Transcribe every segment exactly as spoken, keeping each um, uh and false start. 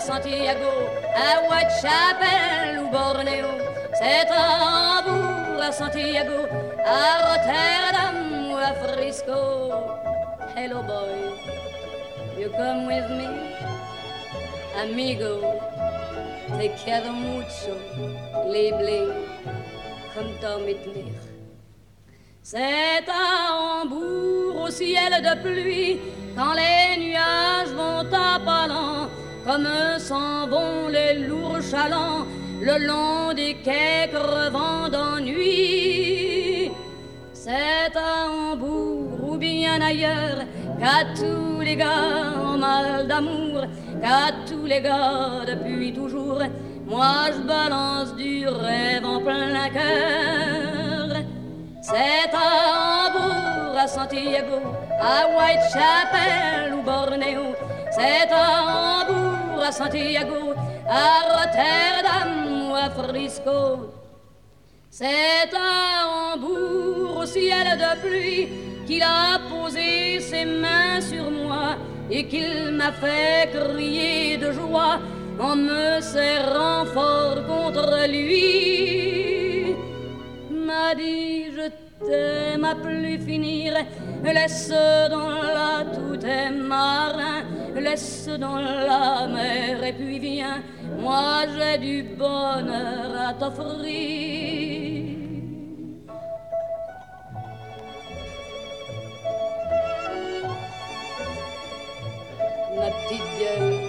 Santiago, à Whitechapel ou Bornéo. C'est Hambourg à Santiago, à Rotterdam ou à Frisco. Hello boy, you come with me, amigo. Te quiero mucho, liebling, comme Tom Hitler. C'est à Hambourg au ciel de pluie, quand les nuages vont à pas lents, comme s'en vont les lourds chalands, le long des quais crevant d'ennui. C'est à Hambourg ou bien ailleurs qu'à tous les gars en mal d'amour, qu'à tous les gars depuis toujours, moi je balance du rêve en plein cœur. C'est à Hambourg, à Santiago, à Whitechapel ou Bornéo. C'est à Hambourg, à Santiago, à Rotterdam ou à Frisco. C'est à Hambourg, au ciel de pluie, qu'il a posé ses mains sur moi et qu'il m'a fait crier de joie en me serrant fort contre lui. M'a dit je t'aime à plus finir, laisse dans la tout est marin, laisse dans la mer et puis viens, moi j'ai du bonheur à t'offrir. Ma petite gueule.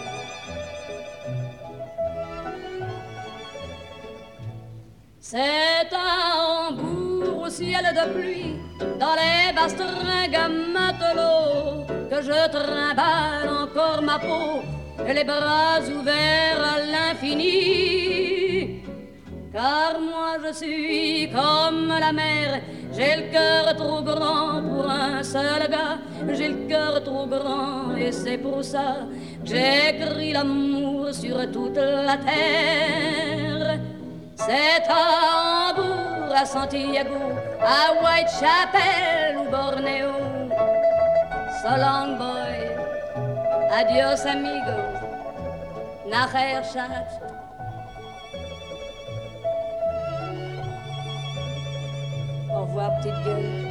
C'est à Hambourg au ciel de pluie, dans les bastringues à matelot, que je trimballe encore ma peau, les bras ouverts à l'infini. Car moi je suis comme la mer, j'ai le cœur trop grand pour un seul gars, j'ai le cœur trop grand et c'est pour ça que j'écris l'amour sur toute la terre. C'est à Hambourg, à Santiago, à Whitechapel ou Bornéo. So long boy, adios amigo, nachher Schatz. Au revoir petite gueule.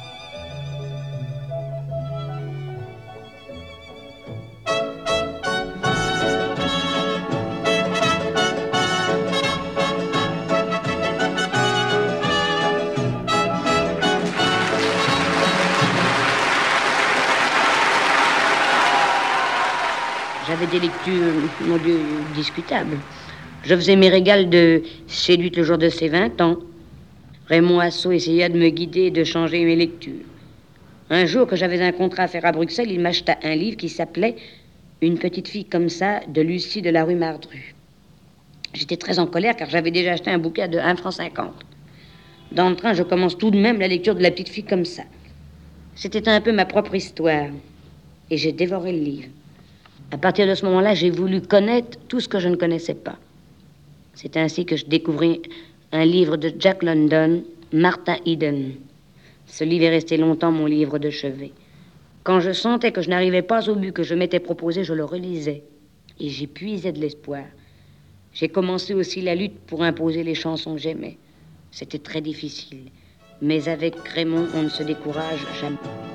J'avais des lectures, mon Dieu, discutables. Je faisais mes régals de Séduite le jour de ses vingt ans. Raymond Assau essaya de me guider et de changer mes lectures. Un jour que j'avais un contrat à faire à Bruxelles, il m'acheta un livre qui s'appelait « Une petite fille comme ça » de Lucie de la rue Mardru. J'étais très en colère car j'avais déjà acheté un bouquet de un franc cinquante. Dans le train, je commence tout de même la lecture de La petite fille comme ça. C'était un peu ma propre histoire et j'ai dévoré le livre. À partir de ce moment-là, j'ai voulu connaître tout ce que je ne connaissais pas. C'est ainsi que je découvris un livre de Jack London, Martin Eden. Ce livre est resté longtemps mon livre de chevet. Quand je sentais que je n'arrivais pas au but que je m'étais proposé, je le relisais. Et j'y puisais de l'espoir. J'ai commencé aussi la lutte pour imposer les chansons que j'aimais. C'était très difficile. Mais avec Raymond, on ne se décourage jamais.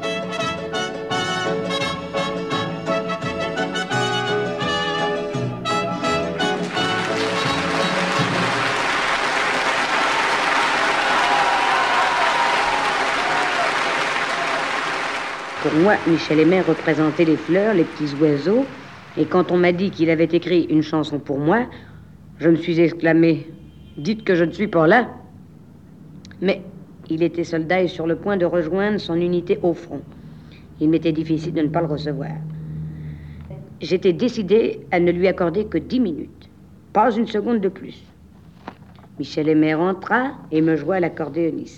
Pour moi, Michel Aimé représentait les fleurs, les petits oiseaux. Et quand on m'a dit qu'il avait écrit une chanson pour moi, je me suis exclamé « Dites que je ne suis pas là !» Mais il était soldat et sur le point de rejoindre son unité au front. Il m'était difficile de ne pas le recevoir. J'étais décidé à ne lui accorder que dix minutes, pas une seconde de plus. Michel Aimé rentra et me joua l'accordéoniste.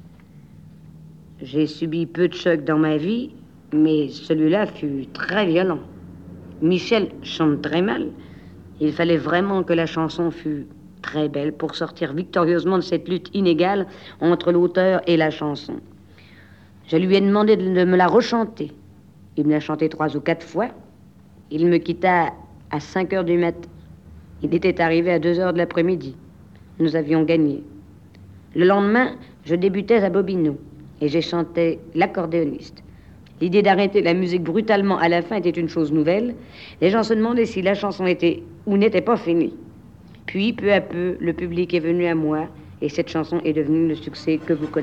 J'ai subi peu de chocs dans ma vie, mais celui-là fut très violent. Michel chante très mal. Il fallait vraiment que la chanson fût très belle pour sortir victorieusement de cette lutte inégale entre l'auteur et la chanson. Je lui ai demandé de me la rechanter. Il me l'a chantée trois ou quatre fois. Il me quitta à cinq heures du matin. Il était arrivé à deux heures de l'après-midi. Nous avions gagné. Le lendemain, je débutais à Bobino et j'ai chanté l'accordéoniste. L'idée d'arrêter la musique brutalement à la fin était une chose nouvelle. Les gens se demandaient si la chanson était ou n'était pas finie. Puis, peu à peu, le public est venu à moi et cette chanson est devenue le succès que vous connaissez.